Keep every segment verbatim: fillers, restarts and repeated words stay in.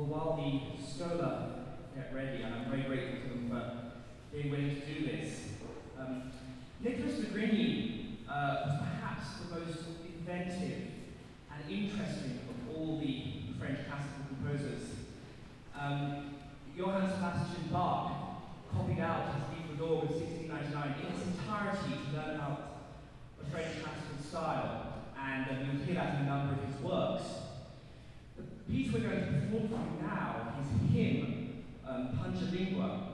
while the Scola get ready, and I'm very grateful to them for being willing to do this, um, Nicholas Negrini uh, was perhaps the most inventive and interesting of all the French classical composers. Um, Johann Sebastian Bach copied out his Livre d'Orgue of sixteen ninety-nine in its entirety to learn about the French classical style, and um, you'll hear that in a number of his works. The piece we're going to perform for you now is hymn, um, Panjalingua.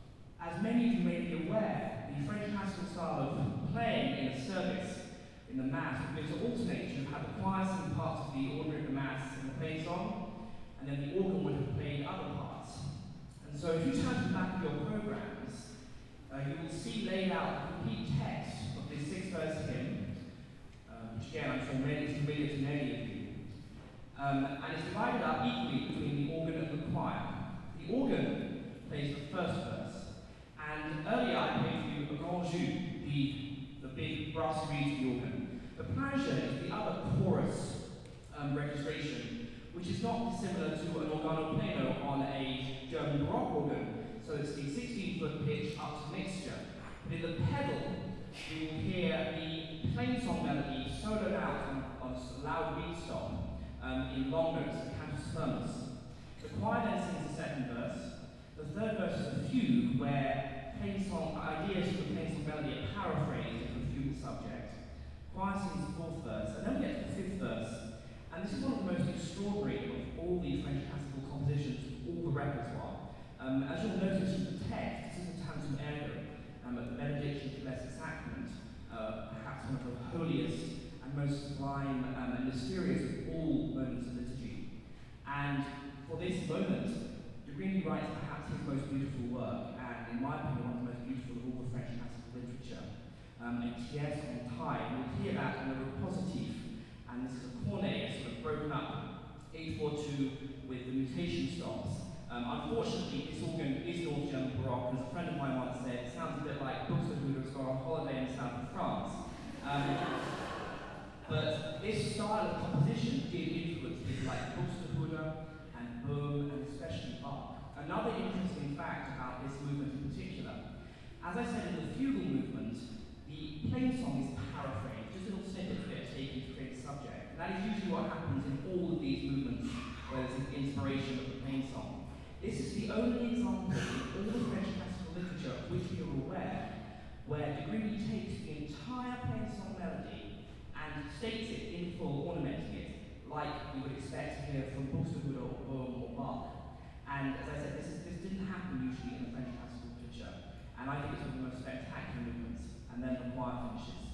As many of you may be aware, the French classical style of playing in a service in the Mass would be to alternate. You have had the choir sing parts of the ordinary of the Mass in the plain song, and then the organ would have played other parts. And so if you turn to the back of your programs, uh, you will see laid out the complete text of this six-verse hymn, um, which again I'm sure many is familiar to many of you. Um, and it's divided up equally between the organ and the choir. The organ plays the first verse, and earlier I played for you a grand jeu, the, the big brass reed of the organ. The planger is the other chorus um, registration, which is not dissimilar to an organo pleno on a German Baroque organ. So it's the sixteen foot pitch up to mixture. But in the pedal, you will hear the plain song melody soloed out on, on a loud reed stop um, in long notes, the cantus firmus. The choir then sings the second verse. The third verse is a fugue, where plain song ideas from the plain song melody are paraphrased into a fugal subject. Choir sings the fourth verse, and then we get to the fifth verse. And this is one of the most extraordinary of all the French classical compositions, all the repertoire. Um, as you'll notice from the text, this is a Tantum Ergo, um, at the benediction of the Blessed Sacrament, uh, perhaps one of the holiest and most sublime um, and mysterious of all moments of liturgy. And for this moment, Negrini writes perhaps his most beautiful work, and in my opinion, one of the most beautiful of all the French classical literature. Um, a Tierce en taille. You'll hear that in the repositive. And this is a cornet, sort of broken up, eight four two with the mutation stops. Um, unfortunately, this organ is North German Baroque, as a friend of mine once said, it sounds a bit like Buxtehude has gone on holiday in the south of France. Um, but this style of composition did influence people like Buxtehude and Bohm, and especially Bach. Another interesting fact about this movement in particular, as I said in the fugal movement, the plain song is paraphrased, just little snippets that are taken to create a subject. And that is usually what happens in all of these movements where there's an inspiration of the plain song. This is the only example in all the French classical literature of which we are aware where Negrini takes the entire plain song melody and states it in full, ornamenting it, like you would expect to hear from Buxtehude or Bohm or Bach. And as I said, this, is, this didn't happen usually in the French classical literature. And I think it's one of the most spectacular movements. And then the choir finishes.